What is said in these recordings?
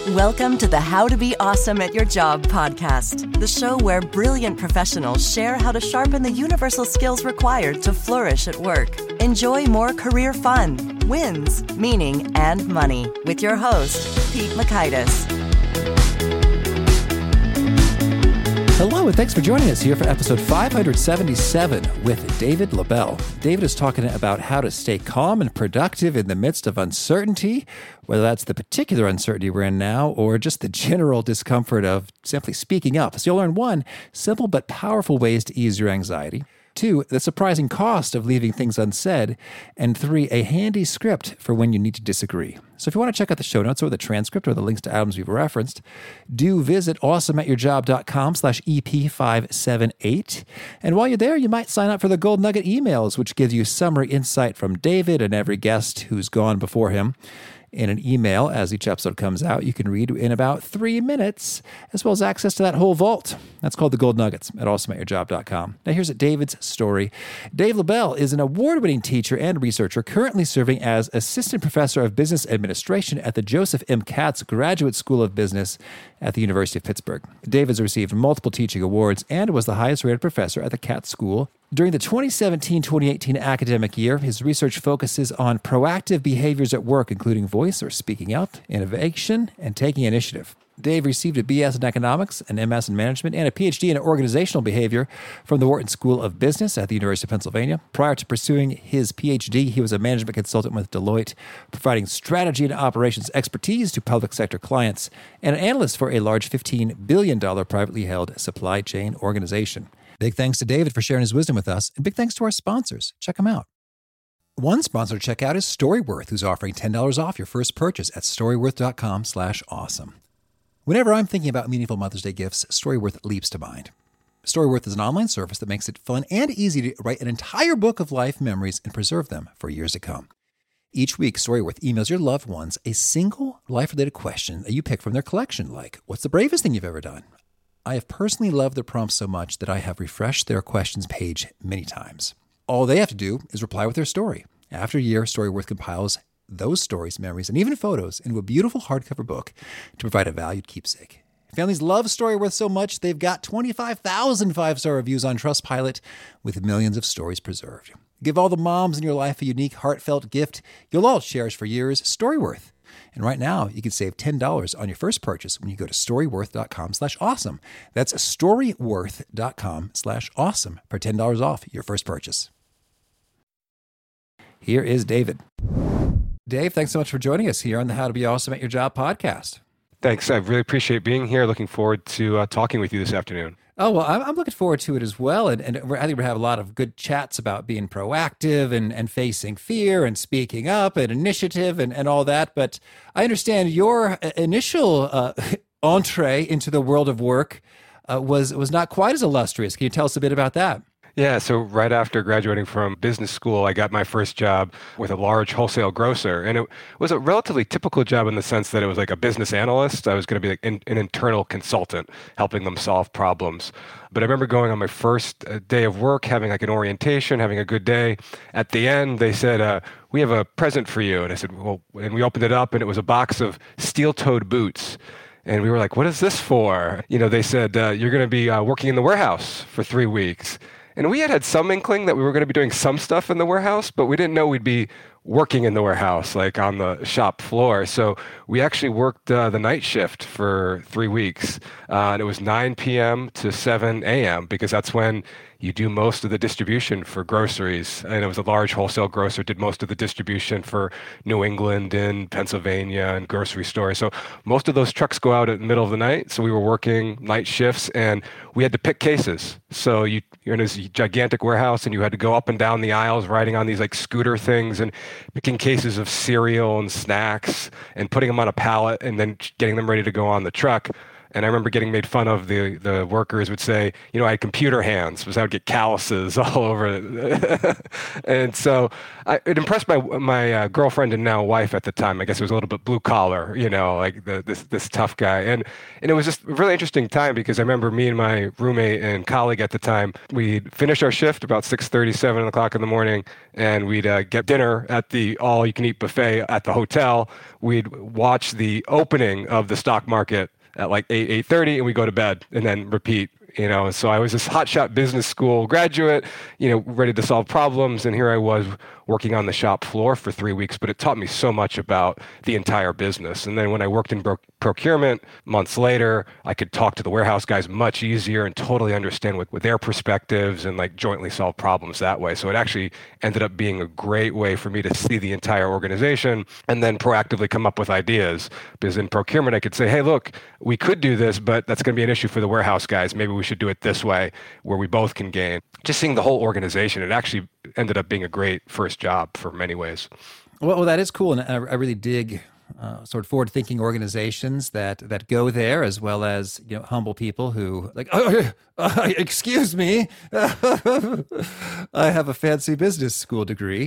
Welcome to the How to Be Awesome at Your Job podcast, the show where brilliant professionals share how to sharpen the universal skills required to flourish at work. Enjoy more career fun, wins, meaning, and money with your host, Pete Mockaitis. Hello, and thanks for joining us here for episode 577 with David LaBelle. David is talking about how to stay calm and productive in the midst of uncertainty, whether that's the particular uncertainty we're in now or just the general discomfort of simply speaking up. So you'll learn 1, simple but powerful ways to ease your anxiety. 2, the surprising cost of leaving things unsaid. And 3, a handy script for when you need to disagree. So if you want to check out the show notes or the transcript or the links to items we've referenced, do visit awesomeatyourjob.com/EP578. And while you're there, you might sign up for the Gold Nugget emails, which gives you summary insight from David and every guest who's gone before him. In an email, as each episode comes out, you can read in about 3 minutes, as well as access to that whole vault. That's called the Gold Nuggets at awesomeatyourjob.com. Now here's David's story. Dave LaBelle is an award-winning teacher and researcher currently serving as Assistant Professor of Business Administration at the Joseph M. Katz Graduate School of Business at the University of Pittsburgh. Dave has received multiple teaching awards and was the highest-rated professor at the Katz School. During the 2017-2018 academic year, his research focuses on proactive behaviors at work, including voice or speaking up, innovation, and taking initiative. Dave received a BS in economics, an MS in management, and a PhD in organizational behavior from the Wharton School of Business at the University of Pennsylvania. Prior to pursuing his PhD, he was a management consultant with Deloitte, providing strategy and operations expertise to public sector clients, and an analyst for a large $15 billion privately held supply chain organization. Big thanks to David for sharing his wisdom with us, and big thanks to our sponsors. Check them out. One sponsor to check out is Storyworth, who's offering $10 off your first purchase at storyworth.com/awesome. Whenever I'm thinking about meaningful Mother's Day gifts, Storyworth leaps to mind. Storyworth is an online service that makes it fun and easy to write an entire book of life memories and preserve them for years to come. Each week, Storyworth emails your loved ones a single life-related question that you pick from their collection, like, what's the bravest thing you've ever done? I have personally loved their prompts so much that I have refreshed their questions page many times. All they have to do is reply with their story. After a year, Storyworth compiles those stories, memories, and even photos into a beautiful hardcover book to provide a valued keepsake. Families love Storyworth so much, they've got 25,000 five-star reviews on Trustpilot with millions of stories preserved. Give all the moms in your life a unique, heartfelt gift you'll all cherish for years, Storyworth. And right now, you can save $10 on your first purchase when you go to storyworth.com/awesome. That's storyworth.com/awesome for $10 off your first purchase. Here is David. Dave, thanks so much for joining us here on the How to Be Awesome at Your Job podcast. Thanks. I really appreciate being here. Looking forward to talking with you this afternoon. Oh, well, I'm looking forward to it as well. And I think we're going to have a lot of good chats about being proactive and facing fear and speaking up and initiative and all that. But I understand your initial entree into the world of work was not quite as illustrious. Can you tell us a bit about that? Yeah, so right after graduating from business school, I got my first job with a large wholesale grocer. And it was a relatively typical job in the sense that it was like a business analyst. I was going to be like an internal consultant, helping them solve problems. But I remember going on my first day of work, having like an orientation, having a good day. At the end, they said, we have a present for you. And I said, well, and we opened it up and it was a box of steel-toed boots. And we were like, what is this for? You know, they said, you're going to be working in the warehouse for 3 weeks. And we had some inkling that we were going to be doing some stuff in the warehouse, but we didn't know we'd be working in the warehouse, like on the shop floor. So we actually worked the night shift for 3 weeks. And it was 9 p.m. to 7 a.m. because that's when you do most of the distribution for groceries. And it was a large wholesale grocer, did most of the distribution for New England and Pennsylvania and grocery stores. So most of those trucks go out at the middle of the night. So we were working night shifts and we had to pick cases. So you're in this gigantic warehouse and you had to go up and down the aisles riding on these like scooter things and picking cases of cereal and snacks and putting them on a pallet and then getting them ready to go on the truck. And I remember getting made fun of. The workers would say, I had computer hands, because I would get calluses all over. And so it impressed my girlfriend and now wife at the time. I guess it was a little bit blue collar, like this tough guy. And it was just a really interesting time, because I remember me and my roommate and colleague at the time, we'd finish our shift about 6:30, 7 o'clock in the morning, and we'd get dinner at the all-you-can-eat buffet at the hotel. We'd watch the opening of the stock market at like 8:30, and we go to bed and then repeat. So I was this hotshot business school graduate, ready to solve problems. And here I was working on the shop floor for 3 weeks, but it taught me so much about the entire business. And then when I worked in procurement months later, I could talk to the warehouse guys much easier and totally understand with their perspectives and like jointly solve problems that way. So it actually ended up being a great way for me to see the entire organization and then proactively come up with ideas. Because in procurement, I could say, hey, look, we could do this, but that's going to be an issue for the warehouse guys. Maybe we should do it this way where we both can gain. Just seeing the whole organization, it actually ended up being a great first job for many ways. Well, that is cool. And I really dig sort of forward-thinking organizations that go there, as well as humble people who like, excuse me, I have a fancy business school degree.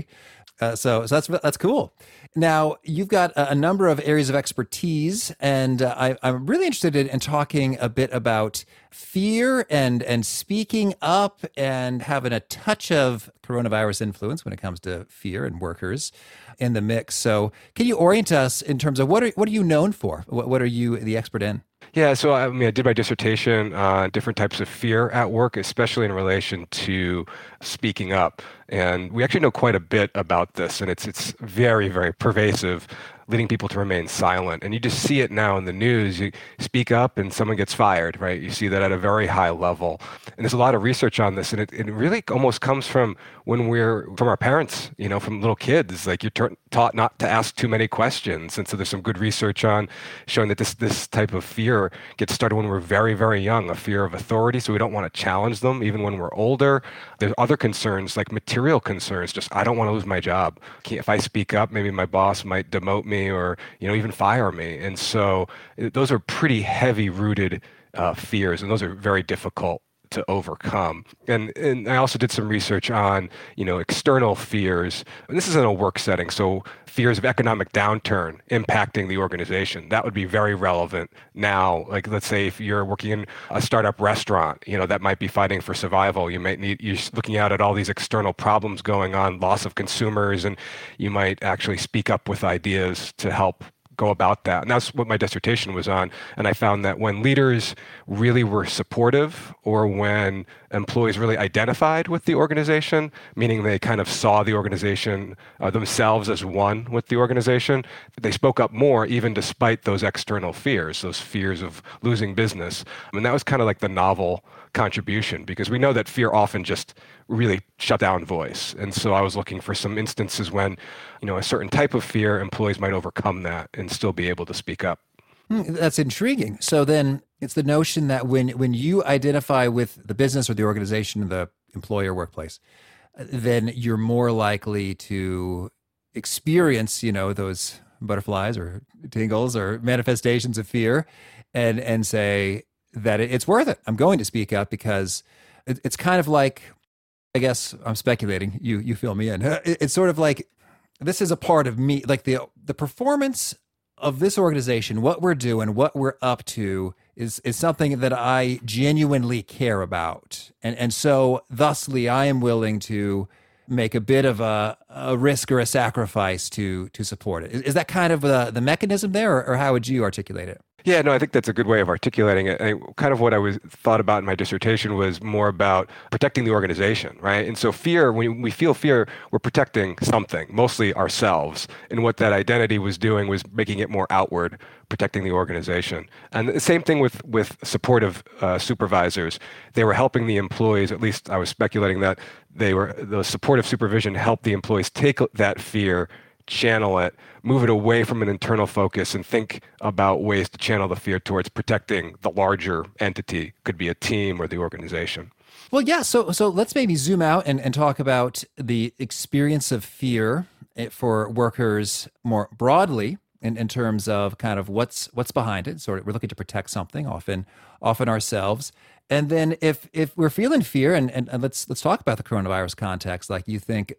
So that's cool. Now, you've got a number of areas of expertise, and I'm really interested in talking a bit about fear and speaking up and having a touch of coronavirus influence when it comes to fear and workers in the mix. So can you orient us in terms of what are you known for? What are you the expert in? Yeah, so I did my dissertation on different types of fear at work, especially in relation to speaking up. And we actually know quite a bit about this, and it's very, very pervasive, leading people to remain silent. And you just see it now in the news. You speak up and someone gets fired, right? You see that at a very high level. And there's a lot of research on this, and it really almost comes from from our parents, from little kids. Like you're taught not to ask too many questions. And so there's some good research on showing that this type of fear gets started when we're very, very young, a fear of authority. So we don't want to challenge them even when we're older. There's other concerns, like material concerns. Just, I don't want to lose my job. If I speak up, maybe my boss might demote me or, even fire me. And so those are pretty heavy rooted fears, and those are very difficult to overcome. And I also did some research on, external fears. And this is in a work setting. So fears of economic downturn impacting the organization. That would be very relevant now. Like, let's say if you're working in a startup restaurant, that might be fighting for survival. You're looking out at all these external problems going on, loss of consumers, and you might actually speak up with ideas to help go about that. And that's what my dissertation was on. And I found that when leaders really were supportive, or when employees really identified with the organization, meaning they kind of saw the organization themselves as one with the organization, they spoke up more, even despite those external fears, those fears of losing business. And that was kind of like the novel contribution, because we know that fear often just really shut down voice. And so I was looking for some instances when, a certain type of fear, employees might overcome that and still be able to speak up. That's intriguing. So then it's the notion that when you identify with the business or the organization, the employer, workplace, then you're more likely to experience, those butterflies or tingles or manifestations of fear and say that it's worth it. I'm going to speak up, because it's kind of like, I guess I'm speculating, you fill me in. It's sort of like, this is a part of me, like the performance of this organization, what we're doing, what we're up to is something that I genuinely care about. And so thusly, I am willing to make a bit of a risk or a sacrifice to support it. Is that kind of the mechanism there, or how would you articulate it? Yeah, no, I think that's a good way of articulating it. Kind of what I thought about in my dissertation was more about protecting the organization, right? And so fear, when we feel fear, we're protecting something, mostly ourselves. And what that identity was doing was making it more outward, protecting the organization. And the same thing with supportive supervisors. They were helping the employees, at least I was speculating that the supportive supervision helped the employees take that fear, channel it, move it away from an internal focus, and think about ways to channel the fear towards protecting the larger entity. Could be a team or the organization. Well, yeah. So let's maybe zoom out and talk about the experience of fear for workers more broadly. in terms of kind of what's behind it. So we're looking to protect something, often ourselves. And then if we're feeling fear, and let's talk about the coronavirus context, like you think,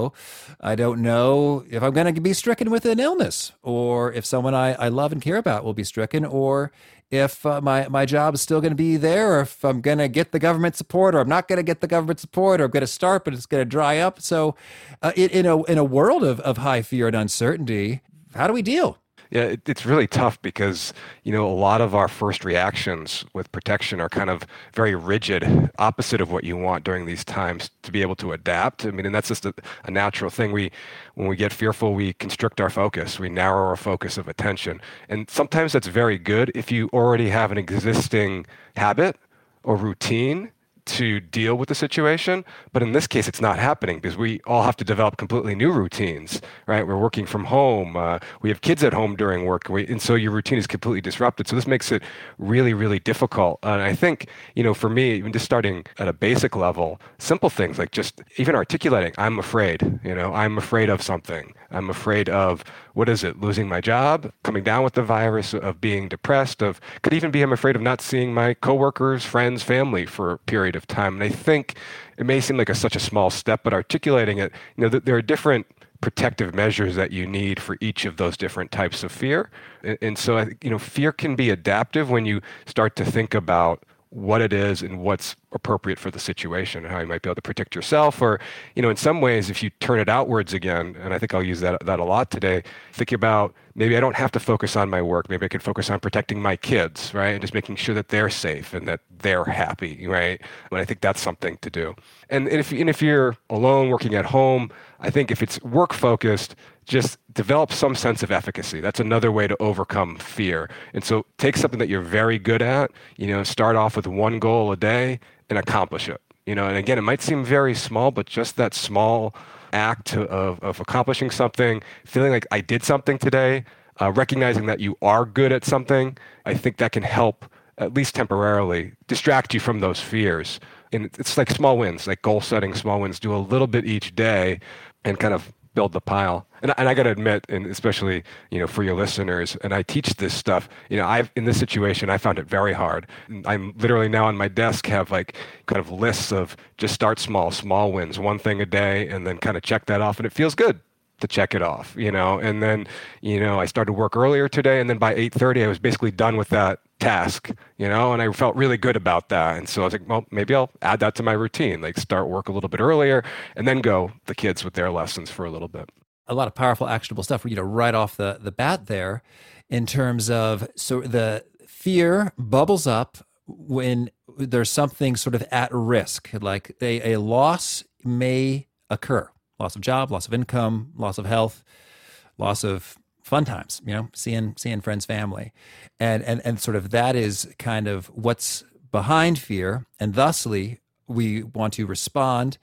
I don't know if I'm going to be stricken with an illness, or if someone I love and care about will be stricken, or if my job is still going to be there, or if I'm going to get the government support, or I'm not going to get the government support, or I'm going to start, but it's going to dry up. So in a world of high fear and uncertainty, how do we deal? Yeah, it's really tough because, a lot of our first reactions with protection are kind of very rigid, opposite of what you want during these times, to be able to adapt. I mean, and that's just a natural thing. When we get fearful, we constrict our focus. We narrow our focus of attention. And sometimes that's very good if you already have an existing habit or routine to deal with the situation. But in this case, it's not happening because we all have to develop completely new routines, right? We're working from home. We have kids at home during work. And so your routine is completely disrupted. So this makes it really, really difficult. And I think, for me, even just starting at a basic level, simple things like just even articulating, I'm afraid, I'm afraid of something. I'm afraid of, what is it, losing my job, coming down with the virus, of being depressed, could even be I'm afraid of not seeing my coworkers, friends, family for a period of time. And I think it may seem like such a small step, but articulating it, there are different protective measures that you need for each of those different types of fear. And so, I think, fear can be adaptive when you start to think about what it is and what's appropriate for the situation and how you might be able to protect yourself. Or, in some ways, if you turn it outwards again, and I think I'll use that a lot today, thinking about maybe I don't have to focus on my work. Maybe I could focus on protecting my kids, right? And just making sure that they're safe and that they're happy, right? And I think that's something to do. And if you're alone working at home, I think if it's work focused, just develop some sense of efficacy. That's another way to overcome fear. And so take something that you're very good at, start off with one goal a day and accomplish it. And again, it might seem very small, but just that small act of accomplishing something, feeling like I did something today, recognizing that you are good at something, I think that can help, at least temporarily, distract you from those fears. And it's like small wins, like goal setting, small wins. Do a little bit each day and kind of build the pile. And I got to admit, and especially, for your listeners, and I teach this stuff, in this situation, I found it very hard. I'm literally now on my desk have like kind of lists of just start small wins, one thing a day, and then kind of check that off. And it feels good to check it off, and then, I started work earlier today, and then by 8:30, I was basically done with that task, and I felt really good about that. And so I was like, well, maybe I'll add that to my routine, like start work a little bit earlier and then go the kids with their lessons for a little bit. A lot of powerful, actionable stuff for you to right off the bat there in terms of, so the fear bubbles up when there's something sort of at risk, like a loss may occur. Loss of job, loss of income, loss of health, loss of fun times, seeing friends, family. And sort of that is kind of what's behind fear. And thusly, we want to respond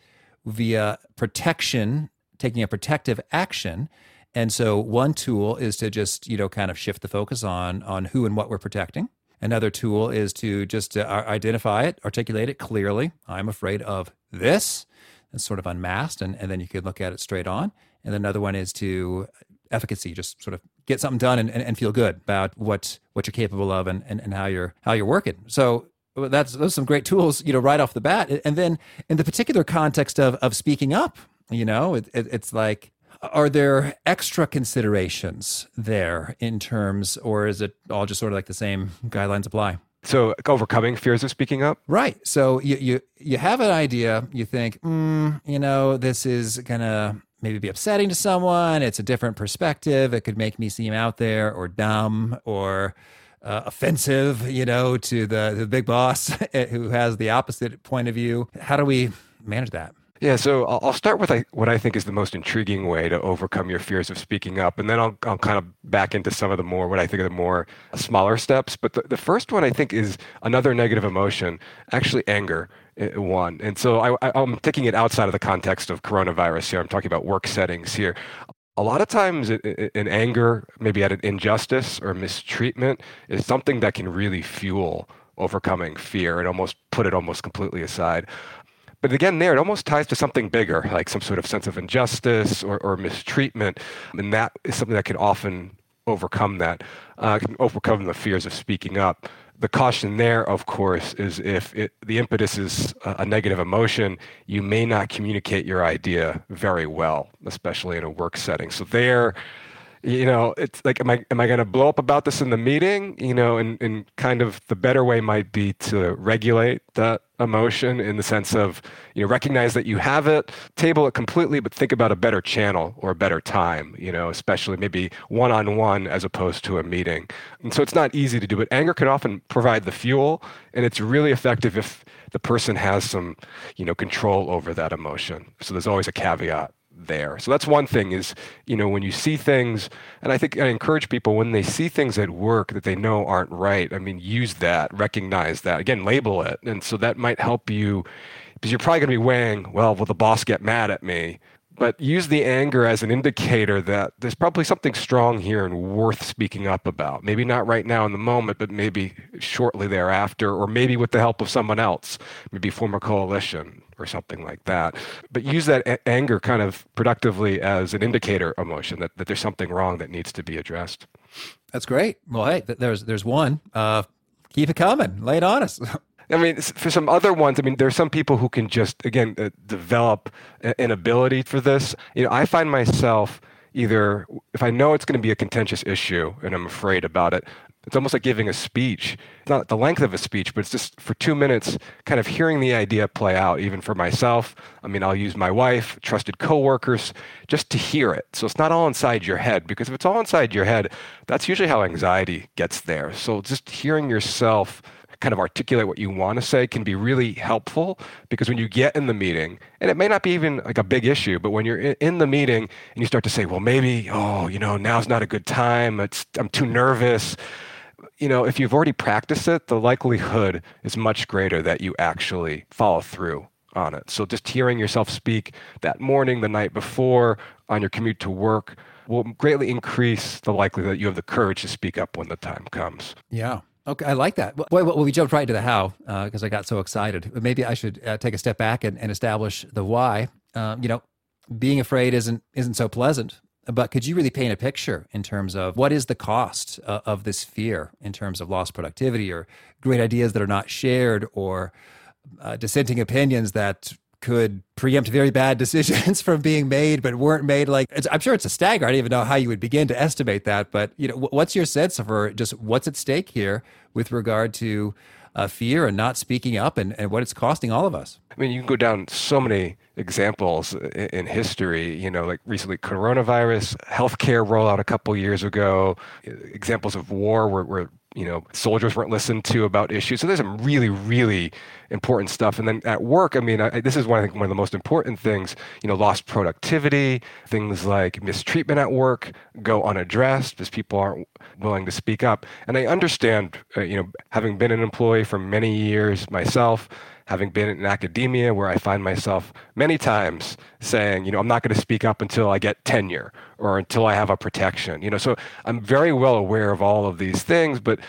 via protection, taking a protective action. And so one tool is to just, kind of shift the focus on who and what we're protecting. Another tool is to just identify it, articulate it clearly. I'm afraid of this. It's sort of unmasked, and then you could look at it straight on. And then another one is to efficacy, just sort of get something done and feel good about what you're capable of and how you're working. So those are some great tools, right off the bat. And then in the particular context of speaking up, it's like, are there extra considerations there in terms, or is it all just sort of like the same guidelines apply? So overcoming fears of speaking up? Right. So you have an idea, you think, this is going to maybe be upsetting to someone. It's a different perspective. It could make me seem out there or dumb or offensive, to the big boss who has the opposite point of view. How do we manage that? Yeah, so I'll start with what I think is the most intriguing way to overcome your fears of speaking up, and then I'll kind of back into some of the more, what I think are the more smaller steps. But the first one I think is another negative emotion, actually anger, one. And so I'm taking it outside of the context of coronavirus here. I'm talking about work settings here. A lot of times in anger, maybe at an injustice or mistreatment, is something that can really fuel overcoming fear and almost put it almost completely aside. But again, it almost ties to something bigger, like some sort of sense of injustice or mistreatment. And that is something that can often overcome that, can overcome the fears of speaking up. The caution there, of course, is if the impetus is a negative emotion, you may not communicate your idea very well, especially in a work setting. So there, it's like, am I going to blow up about this in the meeting? And kind of the better way might be to regulate that emotion in the sense of, recognize that you have it, table it completely, but think about a better channel or a better time, especially maybe one-on-one as opposed to a meeting. And so it's not easy to do, but anger can often provide the fuel, and it's really effective if the person has some, control over that emotion. So there's always a caveat there. So that's one thing is, when you see things, and I think I encourage people when they see things at work that they know aren't right, use that, recognize that, again, label it. And so that might help you, because you're probably going to be weighing, well, will the boss get mad at me? But use the anger as an indicator that there's probably something strong here and worth speaking up about. Maybe not right now in the moment, but maybe shortly thereafter, or maybe with the help of someone else, maybe form a coalition or something like that. But use that anger kind of productively as an indicator emotion that there's something wrong that needs to be addressed. That's great. Well, hey, there's one. Keep it coming. Lay it on us. For some other ones, there are some people who can just, again, develop an ability for this. I find myself either, if I know it's going to be a contentious issue and I'm afraid about it, it's almost like giving a speech. It's not the length of a speech, but it's just for 2 minutes, kind of hearing the idea play out, even for myself. I'll use my wife, trusted coworkers, just to hear it. So it's not all inside your head, because if it's all inside your head, that's usually how anxiety gets there. So just hearing yourself kind of articulate what you want to say can be really helpful, because when you get in the meeting, and it may not be even like a big issue, but when you're in the meeting and you start to say, well, maybe, now's not a good time, I'm too nervous. If you've already practiced it, the likelihood is much greater that you actually follow through on it. So just hearing yourself speak that morning, the night before, on your commute to work will greatly increase the likelihood that you have the courage to speak up when the time comes. Yeah. Okay, I like that. Well, we jumped right into the how because I got so excited. Maybe I should take a step back and establish the why. Being afraid isn't so pleasant, but could you really paint a picture in terms of what is the cost of this fear in terms of lost productivity or great ideas that are not shared or dissenting opinions that could preempt very bad decisions from being made but weren't made? I'm sure it's a stagger. I don't even know how you would begin to estimate that, but what's your sense for just what's at stake here with regard to fear and not speaking up and what it's costing all of us? You can go down so many examples in history, like recently coronavirus, healthcare rollout a couple years ago, examples of war where soldiers weren't listened to about issues. So there's some really, really important stuff. And then at work, this is one of the most important things, lost productivity, things like mistreatment at work go unaddressed because people aren't willing to speak up. And I understand, having been an employee for many years myself, having been in academia where I find myself many times saying, I'm not going to speak up until I get tenure or until I have a protection. So I'm very well aware of all of these things, but,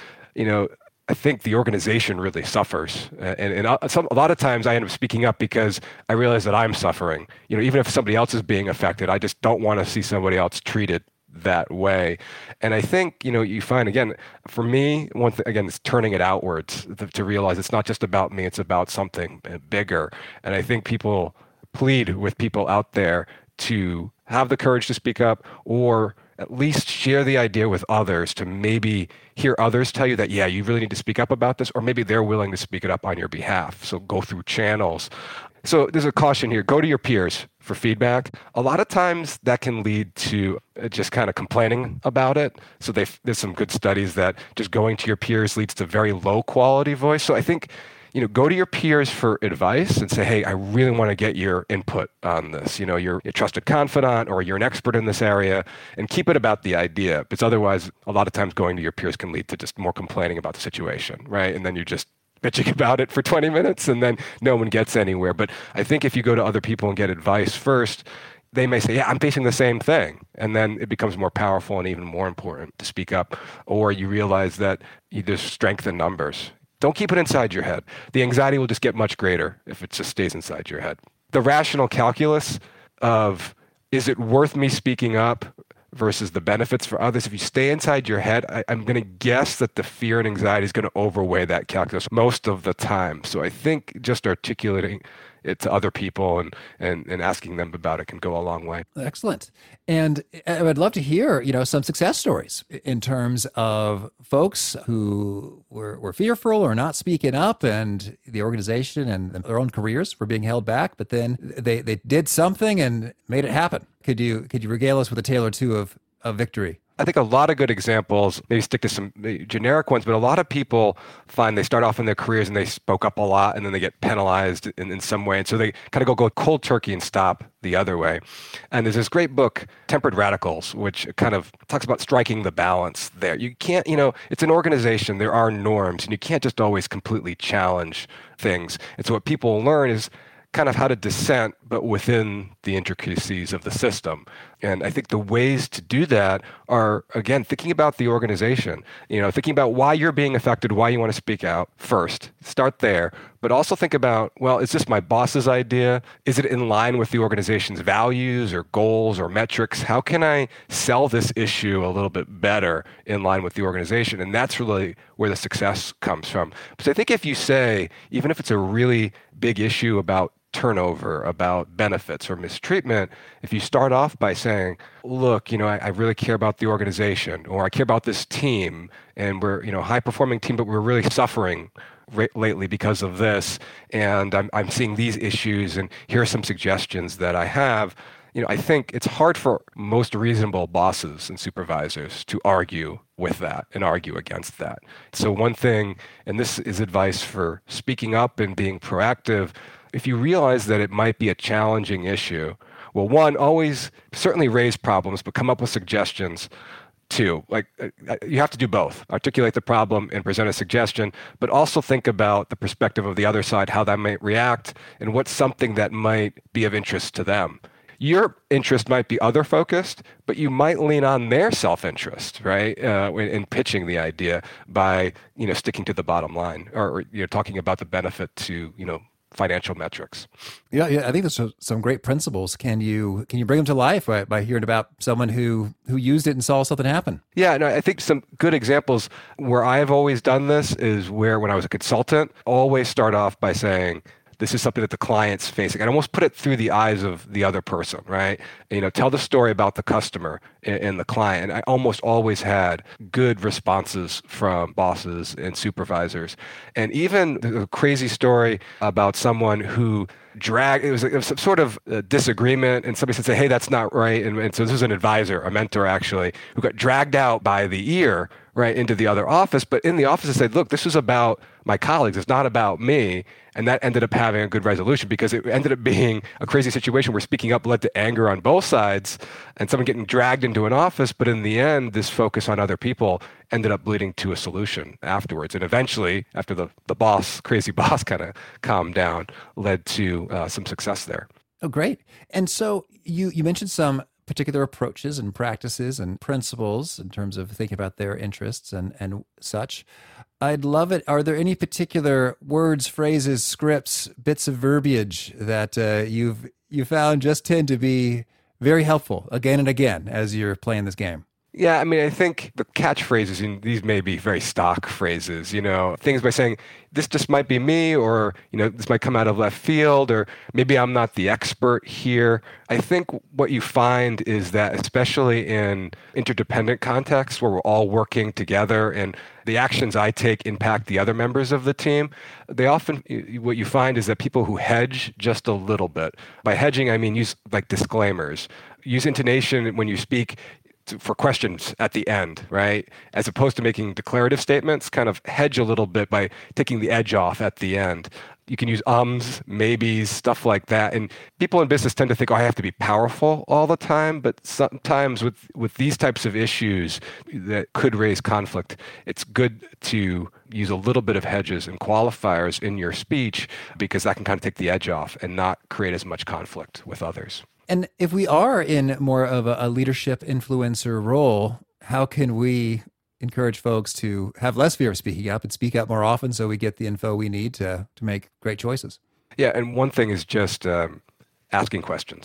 I think the organization really suffers. And a lot of times I end up speaking up because I realize that I'm suffering. Even if somebody else is being affected, I just don't want to see somebody else treated that way. And I think, you find, again, for me, one thing, again, it's turning it outwards to realize it's not just about me, it's about something bigger. And I think people plead with people out there to have the courage to speak up, or at least share the idea with others, to maybe hear others tell you that, yeah, you really need to speak up about this, or maybe they're willing to speak it up on your behalf. So go through channels. So there's a caution here. Go to your peers for feedback. A lot of times that can lead to just kind of complaining about it. So there's some good studies that just going to your peers leads to very low quality voice. So I think, go to your peers for advice and say, hey, I really want to get your input on this. You're a trusted confidant or you're an expert in this area, and keep it about the idea. Because otherwise, a lot of times going to your peers can lead to just more complaining about the situation, right? And then you're just bitching about it for 20 minutes and then no one gets anywhere. But I think if you go to other people and get advice first, they may say, yeah, I'm facing the same thing. And then it becomes more powerful and even more important to speak up. Or you realize that there's strength in numbers. Don't keep it inside your head. The anxiety will just get much greater if it just stays inside your head. The rational calculus of, is it worth me speaking up versus the benefits for others, if you stay inside your head, I'm going to guess that the fear and anxiety is going to overweigh that calculus most of the time. So I think just articulating it to other people and asking them about it can go a long way. Excellent. And I would love to hear, some success stories in terms of folks who were fearful or not speaking up, and the organization and their own careers were being held back, but then they did something and made it happen. Could you regale us with a tale or two of victory? I think a lot of good examples, maybe stick to some generic ones, but a lot of people find they start off in their careers and they spoke up a lot and then they get penalized in some way. And so they kind of go cold turkey and stop the other way. And there's this great book, Tempered Radicals, which kind of talks about striking the balance there. You can't, it's an organization, there are norms, and you can't just always completely challenge things. And so what people learn is kind of how to dissent, but within the intricacies of the system. And I think the ways to do that are, again, thinking about the organization, thinking about why you're being affected, why you want to speak out first. Start there. But also think about, well, is this my boss's idea? Is it in line with the organization's values or goals or metrics? How can I sell this issue a little bit better in line with the organization? And that's really where the success comes from. Because I think if you say, even if it's a really big issue about turnover, about benefits or mistreatment, if you start off by saying, look, I really care about the organization, or I care about this team, and we're, a high-performing team, but we're really suffering lately because of this, and I'm seeing these issues, and here are some suggestions that I have. I think it's hard for most reasonable bosses and supervisors to argue with that and argue against that. So one thing, and this is advice for speaking up and being proactive, if you realize that it might be a challenging issue, well, one, always certainly raise problems, but come up with suggestions. Two, you have to do both. Articulate the problem and present a suggestion, but also think about the perspective of the other side, how that might react, and what's something that might be of interest to them. Your interest might be other focused, but you might lean on their self-interest, right? In pitching the idea by, sticking to the bottom line or talking about the benefit to, financial metrics. Yeah, I think there's some great principles. Can you bring them to life by hearing about someone who used it and saw something happen? Yeah, no, I think some good examples where I've always done this is where when I was a consultant, always start off by saying, this is something that the client's facing. And almost put it through the eyes of the other person, right? Tell the story about the customer and the client. And I almost always had good responses from bosses and supervisors. And even a crazy story about someone who it was some sort of disagreement, and somebody said, hey, that's not right. And so this was an advisor, a mentor actually, who got dragged out by the ear, right, into the other office. But in the office, they said, look, this is about my colleagues. It's not about me. And that ended up having a good resolution because it ended up being a crazy situation where speaking up led to anger on both sides and someone getting dragged into an office. But in the end, this focus on other people ended up leading to a solution afterwards. And eventually, after the crazy boss kind of calmed down, led to some success there. Oh, great. And so you mentioned some particular approaches and practices and principles in terms of thinking about their interests and such. I'd love it. Are there any particular words, phrases, scripts, bits of verbiage that you found just tend to be very helpful again and again as you're playing this game? Yeah, I think the catchphrases, and these may be very stock phrases, things by saying, this just might be me, or, this might come out of left field, or maybe I'm not the expert here. I think what you find is that, especially in interdependent contexts where we're all working together and the actions I take impact the other members of the team, what you find is that people who hedge just a little bit. By hedging, I mean use disclaimers. Use intonation when you speak for questions at the end, right? As opposed to making declarative statements, kind of hedge a little bit by taking the edge off at the end. You can use ums, maybes, stuff like that. And people in business tend to think, I have to be powerful all the time. But sometimes with these types of issues that could raise conflict, it's good to use a little bit of hedges and qualifiers in your speech because that can kind of take the edge off and not create as much conflict with others. And if we are in more of a leadership influencer role, how can we encourage folks to have less fear of speaking up and speak up more often so we get the info we need to make great choices? Yeah, and one thing is just asking questions.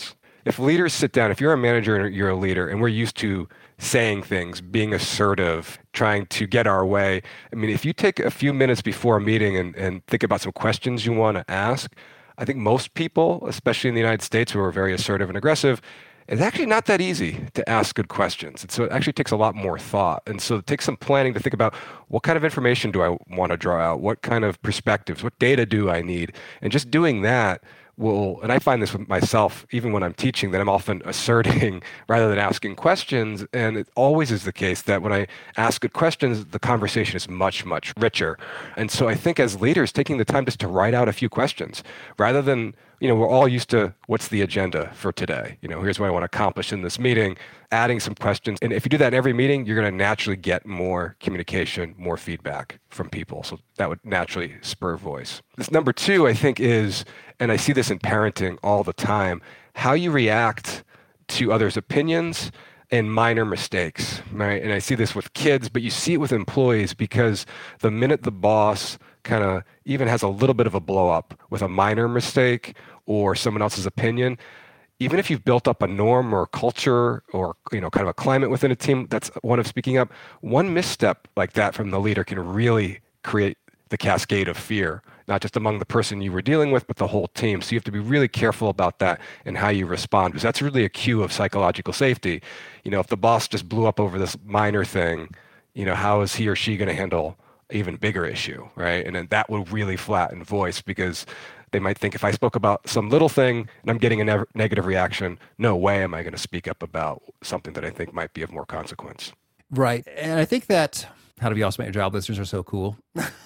if leaders sit down, if you're a manager and you're a leader, and we're used to saying things, being assertive, trying to get our way. I mean, if you take a few minutes before a meeting and think about some questions you want to ask, I think most people, especially in the United States, who are very assertive and aggressive, it's actually not that easy to ask good questions. And so it actually takes a lot more thought. And so it takes some planning to think about what kind of information do I want to draw out? What kind of perspectives? What data do I need? And just doing that will, and I find this with myself, even when I'm teaching, that I'm often asserting rather than asking questions. And it always is the case that when I ask good questions, the conversation is much, much richer. And so I think as leaders, taking the time just to write out a few questions rather than, we're all used to what's the agenda for today? Here's what I want to accomplish in this meeting, adding some questions. And if you do that in every meeting, you're going to naturally get more communication, more feedback from people. So that would naturally spur voice. This number 2, I think, is, and I see this in parenting all the time, how you react to others' opinions and minor mistakes, right? And I see this with kids, but you see it with employees, because the minute the boss kind of even has a little bit of a blow up with a minor mistake or someone else's opinion, even if you've built up a norm or a culture or kind of a climate within a team that's one of speaking up, one misstep like that from the leader can really create the cascade of fear, not just among the person you were dealing with, but the whole team. So you have to be really careful about that and how you respond, because that's really a cue of psychological safety. If the boss just blew up over this minor thing, how is he or she going to handle even bigger issue, right? And then that will really flatten voice, because they might think, if I spoke about some little thing and I'm getting a negative reaction, no way am I going to speak up about something that I think might be of more consequence. Right. And I think that How to Be Awesome at Your Job listeners are so cool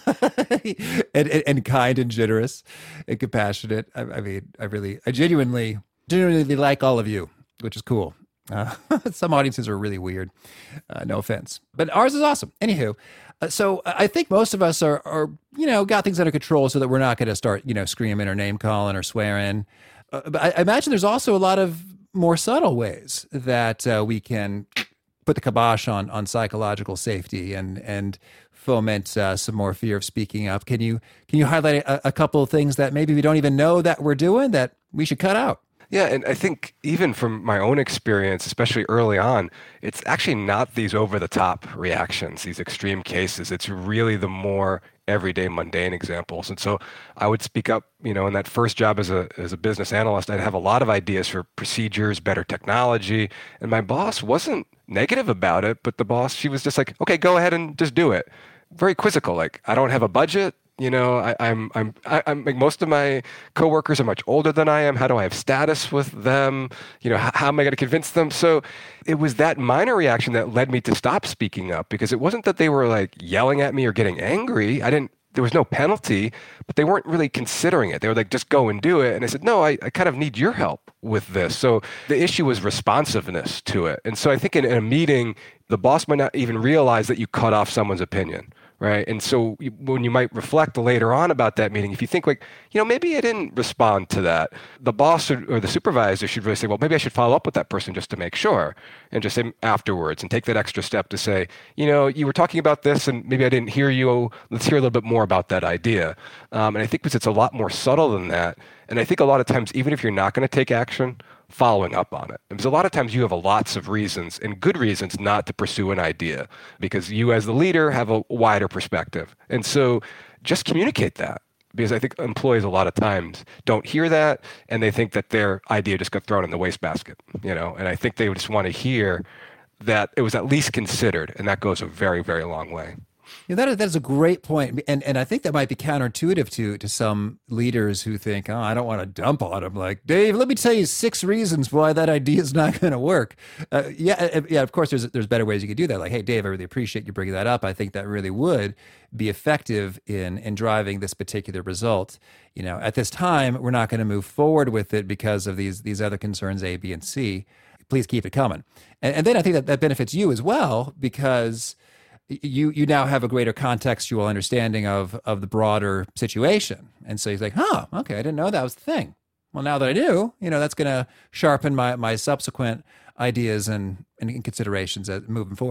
and kind and generous and compassionate. I genuinely like all of you, which is cool. Some audiences are really weird. No offense, but ours is awesome. Anywho, so I think most of us are got things under control so that we're not going to start, screaming or name calling or swearing. But I imagine there's also a lot of more subtle ways that we can put the kibosh on psychological safety and foment some more fear of speaking up. Can you highlight a couple of things that maybe we don't even know that we're doing that we should cut out? Yeah, and I think even from my own experience, especially early on, it's actually not these over-the-top reactions, these extreme cases. It's really the more everyday, mundane examples. And so I would speak up, in that first job as a business analyst, I'd have a lot of ideas for procedures, better technology, and my boss wasn't negative about it, but the boss, she was just like, okay, go ahead and just do it. Very quizzical, like, I don't have a budget. I'm like, most of my coworkers are much older than I am. How do I have status with them? How am I going to convince them? So it was that minor reaction that led me to stop speaking up, because it wasn't that they were like yelling at me or getting angry. There was no penalty, but they weren't really considering it. They were like, just go and do it. And I said, no, I kind of need your help with this. So the issue was responsiveness to it. And so I think in a meeting, the boss might not even realize that you cut off someone's opinion. Right. And so when you might reflect later on about that meeting, if you think like, maybe I didn't respond to that, the boss or the supervisor should really say, well, maybe I should follow up with that person just to make sure, and just say afterwards and take that extra step to say, you were talking about this and maybe I didn't hear you. Let's hear a little bit more about that idea. And I think because it's a lot more subtle than that. And I think a lot of times, even if you're not going to take action, following up on it. Because a lot of times you have lots of reasons and good reasons not to pursue an idea, because you as the leader have a wider perspective. And so just communicate that, because I think employees a lot of times don't hear that and they think that their idea just got thrown in the wastebasket, and I think they just want to hear that it was at least considered, and that goes a very, very long way. That is a great point. And I think that might be counterintuitive to some leaders who think, I don't want to dump on them. Like, Dave, let me tell you 6 reasons why that idea is not going to work. Of course, there's better ways you could do that. Like, hey, Dave, I really appreciate you bringing that up. I think that really would be effective in driving this particular result. At this time, we're not going to move forward with it because of these other concerns, A, B, and C. Please keep it coming. And then I think that benefits you as well, because you now have a greater contextual understanding of the broader situation. And so he's like, okay, I didn't know that was the thing. Well, now that I do, that's going to sharpen my subsequent ideas and considerations moving forward.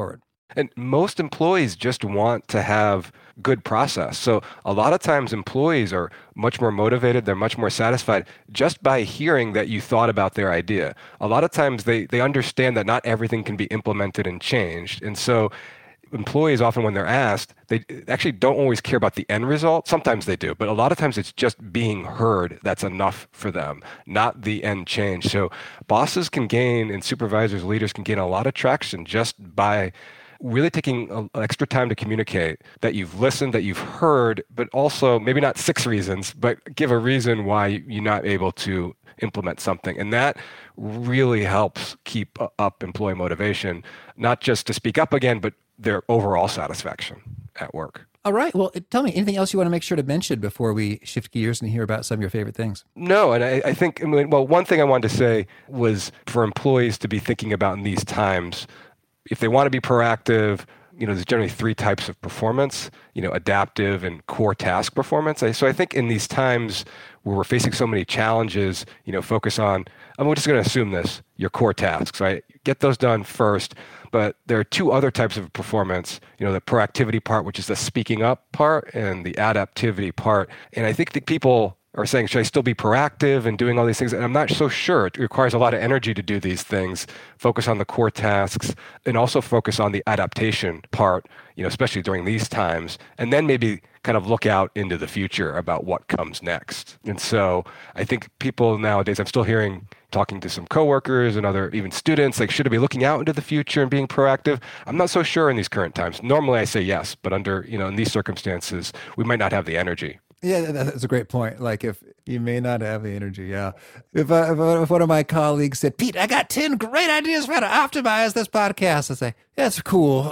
And most employees just want to have good process. So a lot of times employees are much more motivated, they're much more satisfied just by hearing that you thought about their idea. A lot of times they understand that not everything can be implemented and changed. And so employees often, when they're asked, they actually don't always care about the end result. Sometimes they do, but a lot of times it's just being heard that's enough for them, not the end change. So bosses can gain, and supervisors, leaders can gain a lot of traction just by really taking extra time to communicate that you've listened, that you've heard, but also maybe not 6 reasons, but give a reason why you're not able to implement something. And that really helps keep up employee motivation, not just to speak up again, but their overall satisfaction at work. All right. Well, tell me, anything else you want to make sure to mention before we shift gears and hear about some of your favorite things? No, and I think, one thing I wanted to say was for employees to be thinking about in these times, if they want to be proactive, there's generally 3 types of performance, adaptive and core task performance. So I think in these times where we're facing so many challenges, focus on, we're just going to assume this, your core tasks, right? Get those done first. But there are 2 other types of performance, the proactivity part, which is the speaking up part, and the adaptivity part. And I think that people are saying, should I still be proactive and doing all these things? And I'm not so sure. It requires a lot of energy to do these things, focus on the core tasks, and also focus on the adaptation part, especially during these times, and then maybe kind of look out into the future about what comes next. And so I think people nowadays, I'm still talking to some coworkers and other even students, like, should I be looking out into the future and being proactive? I'm not so sure in these current times. Normally I say yes, but under, in these circumstances, we might not have the energy. Yeah, that's a great point. Like, if you may not have the energy, yeah. If one of my colleagues said, Pete, I got 10 great ideas for how to optimize this podcast, I say, that's cool.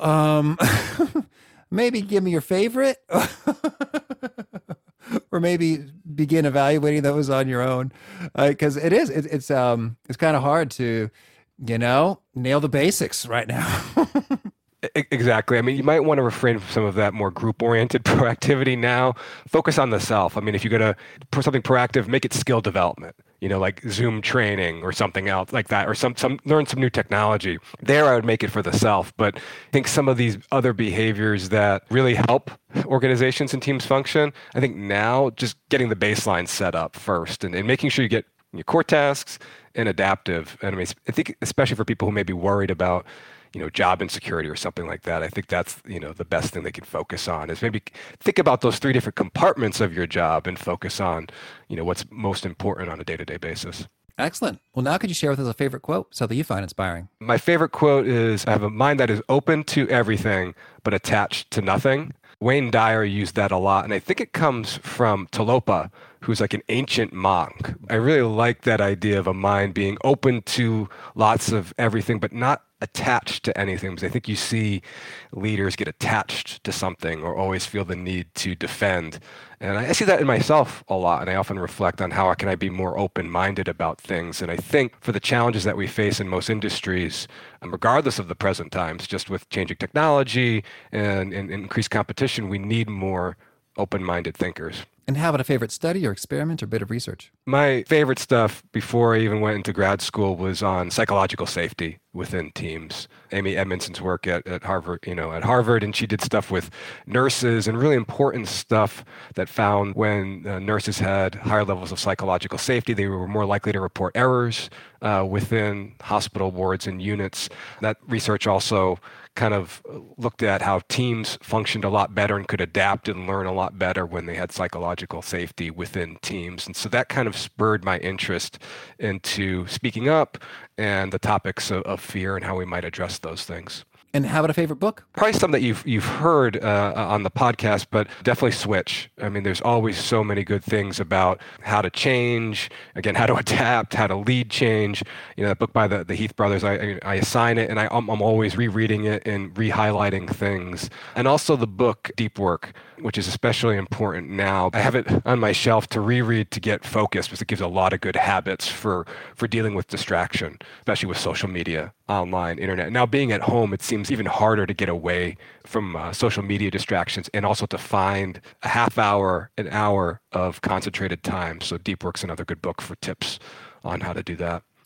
Maybe give me your favorite, or maybe begin evaluating those on your own, because it's kind of hard to, nail the basics right now. Exactly. You might want to refrain from some of that more group-oriented proactivity now. Focus on the self. If you're going to put something proactive, make it skill development, like Zoom training or something else like that, or learn some new technology. There, I would make it for the self. But I think some of these other behaviors that really help organizations and teams function, I think now just getting the baseline set up first and making sure you get your core tasks and adaptive. And I think especially for people who may be worried about job insecurity or something like that, I think that's, the best thing they can focus on is maybe think about those 3 different compartments of your job and focus on, what's most important on a day-to-day basis. Excellent. Well, now could you share with us a favorite quote, something you find inspiring? My favorite quote is, I have a mind that is open to everything, but attached to nothing. Wayne Dyer used that a lot, and I think it comes from Talopa, who's like an ancient monk. I really like that idea of a mind being open to lots of everything, but not attached to anything, because I think you see leaders get attached to something or always feel the need to defend. And I see that in myself a lot, and I often reflect on how can I be more open-minded about things. And I think for the challenges that we face in most industries, regardless of the present times, just with changing technology and increased competition, we need more open-minded thinkers. And how about a favorite study or experiment or bit of research? My favorite stuff before I even went into grad school was on psychological safety within teams. Amy Edmondson's work at Harvard, at Harvard, and she did stuff with nurses and really important stuff that found when nurses had higher levels of psychological safety, they were more likely to report errors within hospital wards and units. That research also kind of looked at how teams functioned a lot better and could adapt and learn a lot better when they had psychological safety within teams. And so that kind of spurred my interest into speaking up and the topics of fear and how we might address those things. And how about a favorite book? Probably some that you've heard on the podcast, but definitely Switch. There's always so many good things about how to change, again, how to adapt, how to lead change. That book by the Heath brothers, I assign it, and I'm always rereading it and re-highlighting things. And also the book Deep Work, which is especially important now. I have it on my shelf to reread to get focused, because it gives a lot of good habits for dealing with distraction, especially with social media, online, internet. Now being at home, it seems even harder to get away from social media distractions and also to find a half hour, an hour of concentrated time. So Deep Work's another good book for tips on how to do that. All right.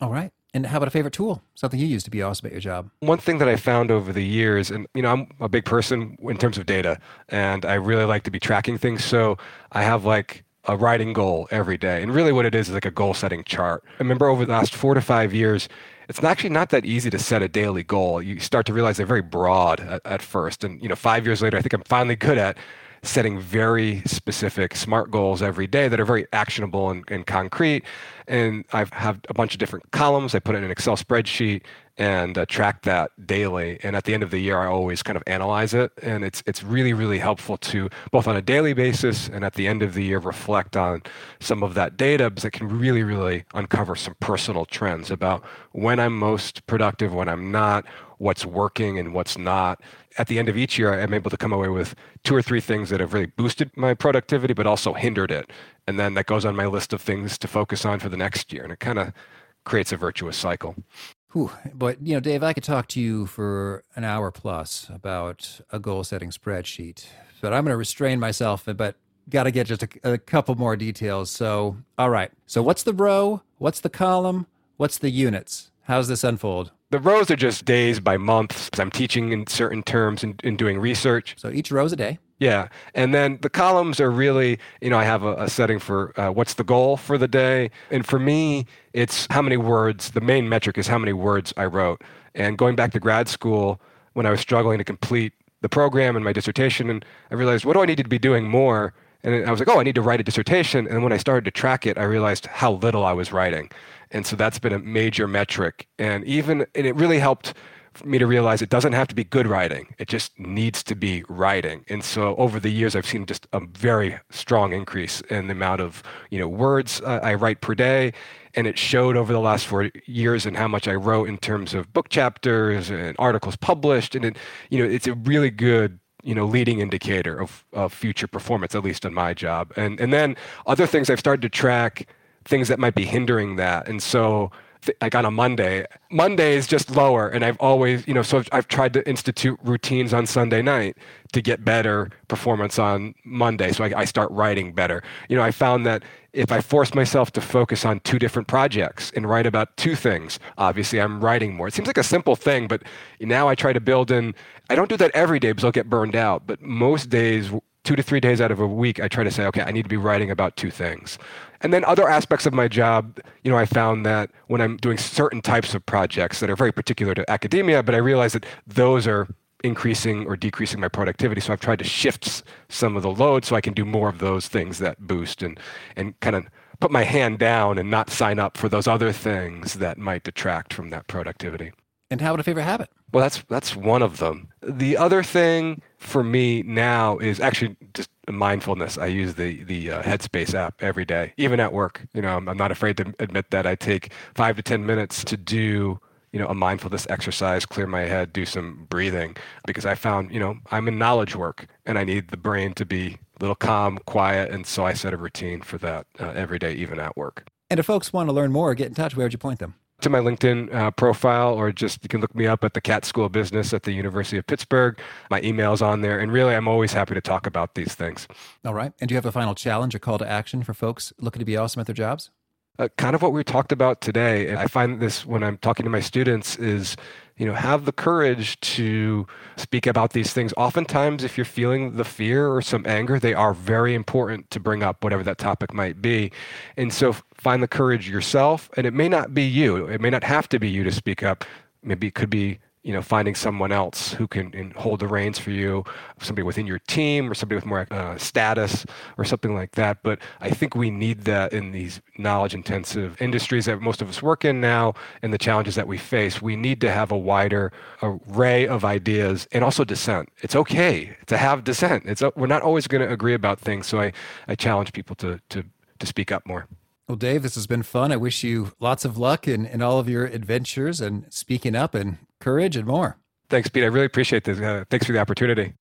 And how about a favorite tool? Something you use to be awesome at your job? One thing that I found over the years, and I'm a big person in terms of data, and I really like to be tracking things. So I have like a writing goal every day. And really what it is like a goal setting chart. I remember over the last 4 to 5 years, it's actually not that easy to set a daily goal. You start to realize they're very broad at first. And 5 years later, I think I'm finally good at setting very specific SMART goals every day that are very actionable and concrete. And I have a bunch of different columns. I put it in an Excel spreadsheet and track that daily. And at the end of the year, I always kind of analyze it. And it's really, really helpful to both on a daily basis and at the end of the year reflect on some of that data, because it can really, really uncover some personal trends about when I'm most productive, when I'm not, what's working and what's not. At the end of each year, I'm able to come away with 2 or 3 things that have really boosted my productivity, but also hindered it. And then that goes on my list of things to focus on for the next year. And it kind of creates a virtuous cycle. Whew. But, Dave, I could talk to you for an hour plus about a goal-setting spreadsheet, but I'm going to restrain myself, but got to get just a couple more details. So, all right. So what's the row? What's the column? What's the units? How's this unfold? The rows are just days by months, because I'm teaching in certain terms and doing research. So each row's a day. Yeah. And then the columns are really, I have a setting for what's the goal for the day. And for me, it's how many words. The main metric is how many words I wrote. And going back to grad school, when I was struggling to complete the program and my dissertation, and I realized, what do I need to be doing more? And I was like, I need to write a dissertation. And when I started to track it, I realized how little I was writing. And so that's been a major metric. And it really helped me to realize it doesn't have to be good writing. It just needs to be writing. And so over the years, I've seen just a very strong increase in the amount of, words I write per day. And it showed over the last 4 years in how much I wrote in terms of book chapters and articles published. And it's a really good leading indicator of future performance, at least on my job. And then other things I've started to track, things that might be hindering that. And so like on a Monday is just lower. And I've always, so I've tried to institute routines on Sunday night to get better performance on Monday. So I start writing better. I found that if I force myself to focus on 2 different projects and write about 2 things, obviously I'm writing more. It seems like a simple thing, but now I try to build in, I don't do that every day because I'll get burned out, but most days, 2 to 3 days out of a week, I try to say, okay, I need to be writing about 2 things. And then other aspects of my job, I found that when I'm doing certain types of projects that are very particular to academia, but I realize that those are increasing or decreasing my productivity. So I've tried to shift some of the load so I can do more of those things that boost and kind of put my hand down and not sign up for those other things that might detract from that productivity. And how about a favorite habit? Well, that's one of them. The other thing for me now is actually just mindfulness. I use the Headspace app every day, even at work. I'm not afraid to admit that I take 5 to 10 minutes to do a mindfulness exercise, clear my head, do some breathing, because I found, I'm in knowledge work and I need the brain to be a little calm, quiet. And so I set a routine for that every day, even at work. And if folks want to learn more, get in touch, where would you point them? To my LinkedIn profile, or just you can look me up at the Katz School of Business at the University of Pittsburgh. My email's on there. And really, I'm always happy to talk about these things. All right. And do you have a final challenge or call to action for folks looking to be awesome at their jobs? Kind of what we talked about today. And I find this when I'm talking to my students is, have the courage to speak about these things. Oftentimes, if you're feeling the fear or some anger, they are very important to bring up, whatever that topic might be. And so find the courage yourself. And it may not be you. It may not have to be you to speak up. Maybe it could be finding someone else who can hold the reins for you, somebody within your team or somebody with more status or something like that. But I think we need that in these knowledge-intensive industries that most of us work in now and the challenges that we face. We need to have a wider array of ideas and also dissent. It's okay to have dissent. We're not always going to agree about things. So I challenge people to speak up more. Well, Dave, this has been fun. I wish you lots of luck in all of your adventures and speaking up and courage and more. Thanks, Pete. I really appreciate this. Thanks for the opportunity.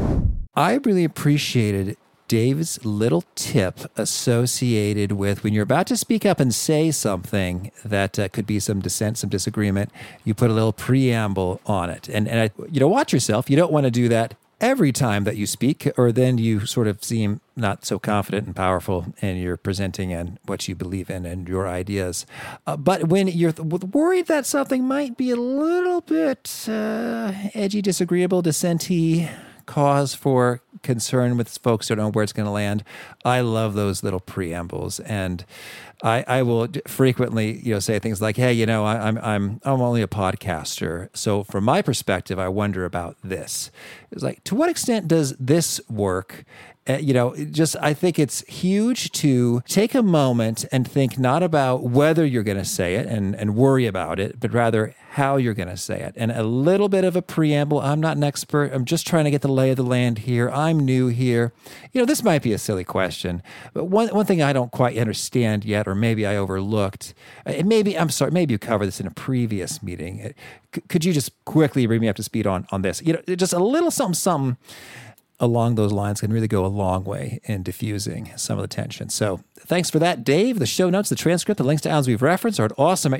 I really appreciated Dave's little tip associated with when you're about to speak up and say something that could be some dissent, some disagreement, you put a little preamble on it. And watch yourself. You don't want to do that every time that you speak, or then you sort of seem not so confident and powerful in your presenting and what you believe in and your ideas. But when you're worried that something might be a little bit edgy, disagreeable, dissentee, cause for concern with folks who don't know where it's going to land, I love those little preambles, and I will frequently, say things like, "Hey, I'm only a podcaster, so from my perspective, I wonder about this." It's like, to what extent does this work? I think it's huge to take a moment and think not about whether you're going to say it and worry about it, but rather how you're going to say it. And a little bit of a preamble. I'm not an expert. I'm just trying to get the lay of the land here. I'm new here. This might be a silly question, but one thing I don't quite understand yet, or maybe I overlooked, maybe you covered this in a previous meeting. Could you just quickly bring me up to speed on this? Just a little something along those lines can really go a long way in diffusing some of the tension. So thanks for that, Dave. The show notes, the transcript, the links to items we've referenced are at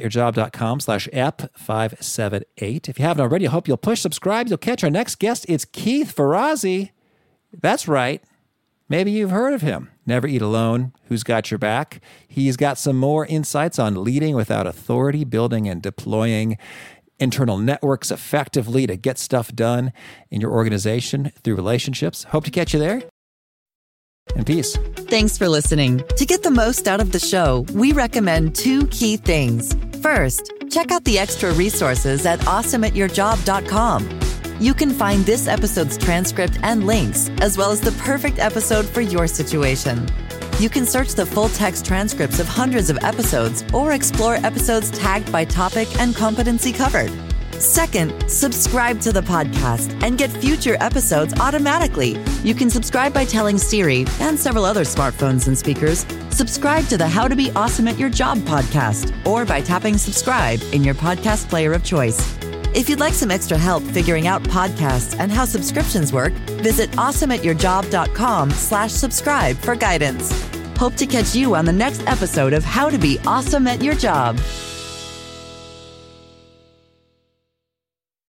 awesomeatyourjob.com/ep578. If you haven't already, I hope you'll push subscribe. You'll catch our next guest. It's Keith Ferrazzi. That's right. Maybe you've heard of him. Never Eat Alone, Who's Got Your Back. He's got some more insights on leading without authority, building and deploying internal networks effectively to get stuff done in your organization through relationships. Hope to catch you there. And peace. Thanks for listening. To get the most out of the show, we recommend 2 key things. First, check out the extra resources at awesomeatyourjob.com. You can find this episode's transcript and links, as well as the perfect episode for your situation. You can search the full-text transcripts of hundreds of episodes or explore episodes tagged by topic and competency covered. Second, subscribe to the podcast and get future episodes automatically. You can subscribe by telling Siri and several other smartphones and speakers, subscribe to the How to Be Awesome at Your Job podcast, or by tapping subscribe in your podcast player of choice. If you'd like some extra help figuring out podcasts and how subscriptions work, visit awesomeatyourjob.com/subscribe for guidance. Hope to catch you on the next episode of How to Be Awesome at Your Job.